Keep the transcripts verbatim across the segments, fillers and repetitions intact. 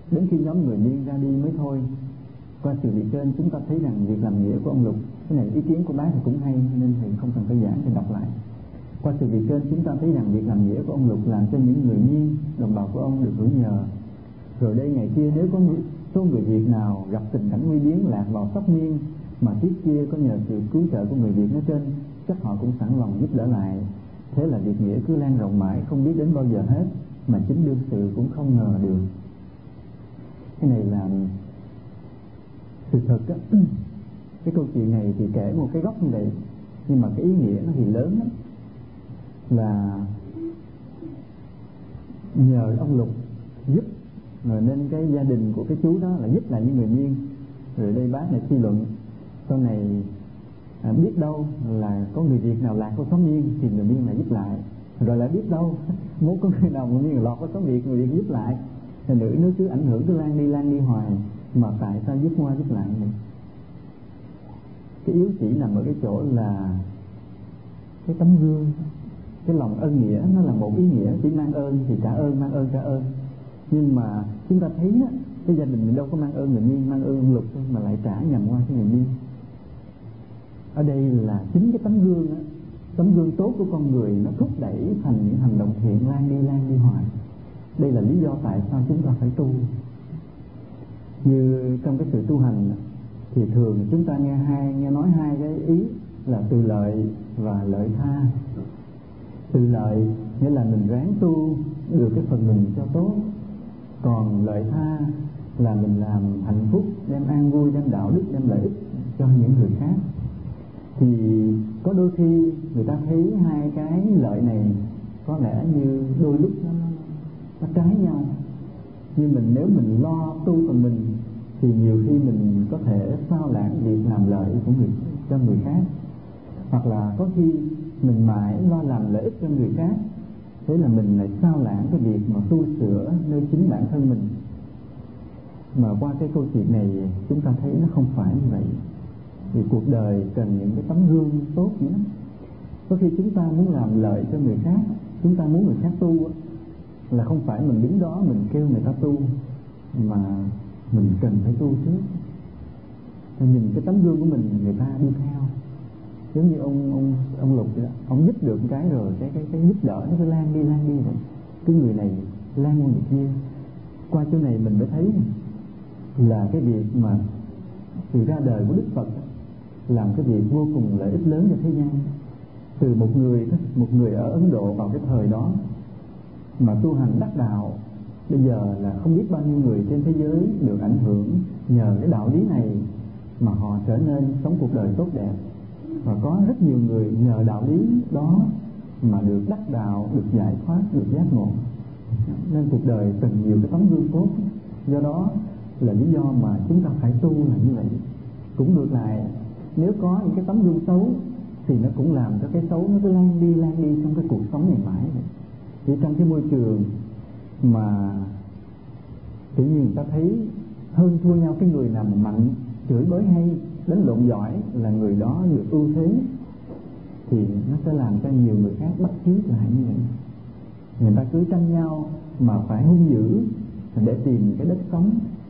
đến khi nhóm người Miên ra đi mới thôi. Qua sự việc trên chúng ta thấy rằng việc làm nghĩa của ông Lục, cái này ý kiến của bác thì cũng hay nên thầy không cần phải giảng thì đọc lại. Qua sự việc trên chúng ta thấy rằng việc làm nghĩa của ông Lục làm cho những người Miên, đồng bào của ông được hưởng nhờ. Rồi đây ngày kia nếu có số người Việt nào gặp tình cảnh nguy biến lạc vào Sóc Miên mà tiếp kia có nhờ sự cứu trợ của người Việt nói trên, chắc họ cũng sẵn lòng giúp đỡ lại. Thế là việc nghĩa cứ lan rộng mãi không biết đến bao giờ hết, mà chính đương sự cũng không ngờ được. Cái này là sự thật á. Cái câu chuyện này thì kể một cái góc như vậy, nhưng mà cái ý nghĩa nó thì lớn lắm. Là nhờ ông Lục giúp, rồi nên cái gia đình của cái chú đó là giúp lại những người Miên. Rồi đây bác này suy luận sau này à, biết đâu là có người Việt nào lạc vào xóm Miên thì người Miên lại giúp lại, rồi lại biết đâu muốn có người nào người Miên lọt vào xóm Việt, người Việt giúp lại. Thì nữ nó cứ ảnh hưởng cứ lan đi lan đi hoài, mà tại sao giúp qua giúp lại này? Cái yếu chỉ nằm ở cái chỗ là cái tấm gương, cái lòng ơn nghĩa nó là một ý nghĩa, chỉ mang ơn thì trả ơn, mang ơn trả ơn. Nhưng mà chúng ta thấy á, cái gia đình mình đâu có mang ơn người Miên, mang ơn Lục thôi, mà lại trả nhầm qua cái người Miên. Ở đây là chính cái tấm gương á, tấm gương tốt của con người nó thúc đẩy thành những hành động thiện lan đi lan đi hoài. Đây là lý do tại sao chúng ta phải tu. Như trong cái sự tu hành thì thường chúng ta nghe hai nghe nói hai cái ý là từ lợi và lợi tha. Từ lợi nghĩa là mình ráng tu được cái phần mình cho tốt, còn lợi tha là mình làm hạnh phúc, đem an vui, đem đạo đức, đem lợi ích cho những người khác. Thì có đôi khi người ta thấy hai cái lợi này có lẽ như đôi lúc nó, nó trái nhau, nhưng mình nếu mình lo tu phần mình thì nhiều khi mình có thể sao lãng việc làm lợi của người cho người khác, hoặc là có khi mình mãi lo làm lợi ích cho người khác, thế là mình lại sao lãng cái việc mà tu sửa nơi chính bản thân mình. Mà qua cái câu chuyện này chúng ta thấy nó không phải như vậy. Vì cuộc đời cần những cái tấm gương tốt nữa. Có khi chúng ta muốn làm lợi cho người khác, chúng ta muốn người khác tu là không phải mình đứng đó mình kêu người ta tu, mà mình cần phải tu trước. Thì nhìn cái tấm gương của mình người ta đi theo. Giống như ông ông ông Lục vậy đó, ông giúp được cái rồi cái cái cái giúp đỡ nó cứ lan đi lan đi vậy. Cái người này lan qua người kia. Qua chỗ này mình mới thấy là cái việc mà sự ra đời của Đức Phật làm cái việc vô cùng lợi ích lớn cho thế gian. Từ một người một người ở Ấn Độ vào cái thời đó mà tu hành đắc đạo, bây giờ là không biết bao nhiêu người trên thế giới được ảnh hưởng nhờ cái đạo lý này mà họ trở nên sống cuộc đời tốt đẹp. Và có rất nhiều người nhờ đạo lý đó mà được đắc đạo, được giải thoát, được giác ngộ. Nên cuộc đời cần nhiều cái tấm gương tốt. Do đó là lý do mà chúng ta phải tu là như vậy. Cũng ngược lại, nếu có những cái tấm gương xấu thì nó cũng làm cho cái xấu nó cứ lan đi lan đi trong cái cuộc sống này mãi. Thì trong cái môi trường mà tự nhiên người ta thấy hơn thua nhau, cái người nào mà mạnh, chửi bới hay, đánh lộn giỏi là người đó được ưu thế, thì nó sẽ làm cho nhiều người khác bắt chước lại như vậy. Người ta cứ tranh nhau mà phải hung dữ để tìm cái đất sống.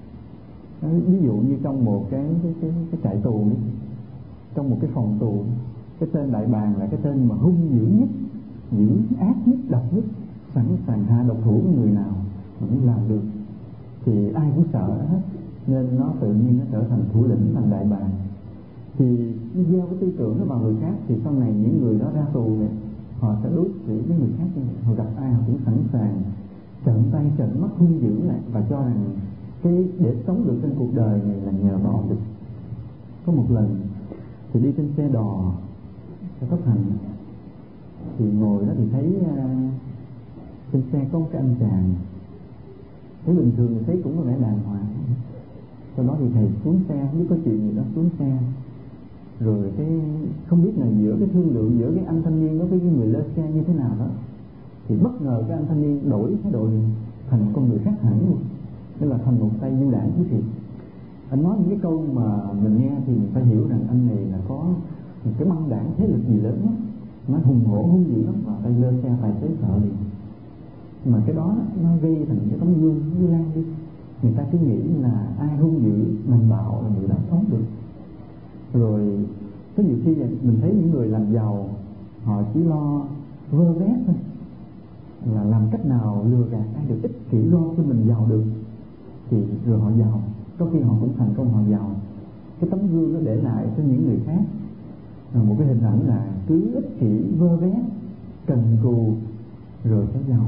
Ví dụ như trong một cái cái cái, cái trại tù đi, trong một cái phòng tù, cái tên đại bàng là cái tên mà hung dữ nhất, dữ ác nhất, độc nhất, sẵn sàng hạ độc thủ của người nào mà nó làm được thì ai cũng sợ hết, nên nó tự nhiên nó trở thành thủ lĩnh, thành đại bàng. Thì gieo cái tư tưởng nó vào người khác thì sau này những người đó ra tù này, họ sẽ đối xử với người khác như vậy. Họ gặp ai họ cũng sẵn sàng trợn tay trợn mắt hung dữ lại, và cho rằng cái để sống được trên cuộc đời này là nhờ vào được. Có một lần thì đi trên xe đò, xe tốc hành, thì ngồi đó thì thấy uh, trên xe có một cái anh chàng, thấy bình thường thì thấy cũng có vẻ đàng hoàng. Sau đó thì thầy xuống xe, không biết có chuyện gì đó, xuống xe rồi cái không biết là giữa cái thương lượng giữa cái anh thanh niên đó với cái người lên xe như thế nào đó, thì bất ngờ cái anh thanh niên đổi thái độ thành con người khác hẳn luôn, tức là thành một tay du đảng chứ thiệt. Anh nói những cái câu mà mình nghe thì mình phải hiểu rằng anh này là có một cái băng đảng thế lực gì lớn lắm, nó hùng hổ hung dữ lắm, và tay lên xe tài xế sợ liền. Mà cái đó nó gây thành cái tấm gương nó lan đi, người ta cứ nghĩ là ai hung dữ mạnh bạo là người đó sống được. Rồi có nhiều khi mình thấy những người làm giàu họ chỉ lo vơ vét thôi, là làm cách nào lừa gạt ai được ích kỷ lo cho mình giàu được, thì rồi họ giàu, có khi họ cũng thành công, họ giàu. Cái tấm gương nó để lại cho những người khác một cái hình ảnh là cứ ích kỷ vơ vét, cần cù rồi sẽ giàu.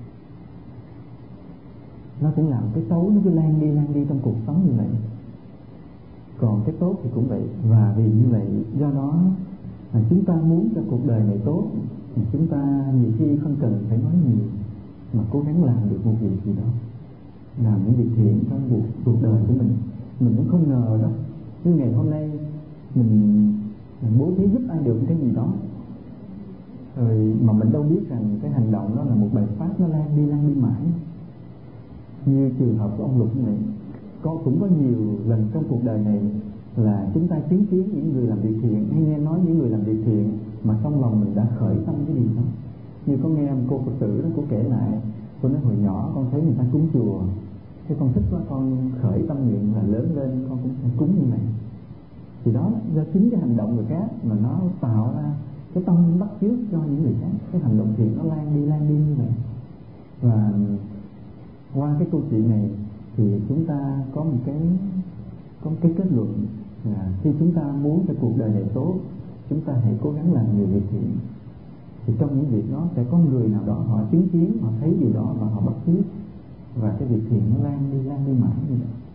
Nó cũng làm cái xấu nó cứ lan đi lan đi trong cuộc sống như vậy. Còn cái tốt thì cũng vậy. Và vì như vậy, do đó mà chúng ta muốn cho cuộc đời này tốt, thì chúng ta nhiều khi không cần phải nói nhiều, mà cố gắng làm được một việc gì đó, làm những việc thiện trong cuộc, cuộc đời của mình. Mình cũng không ngờ đó, như ngày hôm nay mình, mình bố thí giúp ai được cái gì đó, rồi mà mình đâu biết rằng cái hành động đó là một bài pháp nó lan đi lan đi mãi. Như trường hợp của ông Lục này, có cũng có nhiều lần trong cuộc đời này là chúng ta chứng kiến những người làm việc thiện, hay nghe nói những người làm việc thiện mà trong lòng mình đã khởi tâm cái điều đó. Như có nghe một cô Phật tử đó, cô kể lại, cô nói hồi nhỏ con thấy người ta cúng chùa, cái con thích quá, con khởi tâm nguyện là lớn lên con cũng sẽ cúng như vậy. Thì đó, do chính cái hành động người khác mà nó tạo ra cái tâm bắt chước cho những người khác, cái hành động thiện nó lan đi lan đi như vậy. Và qua cái câu chuyện này thì chúng ta có một cái có một cái kết luận là khi chúng ta muốn cho cuộc đời này tốt, chúng ta hãy cố gắng làm nhiều việc thiện. Thì trong những việc đó sẽ có người nào đó họ chứng kiến, họ thấy điều đó và họ bắt chước, và cái việc thiện nó lan đi lan đi mãi như vậy.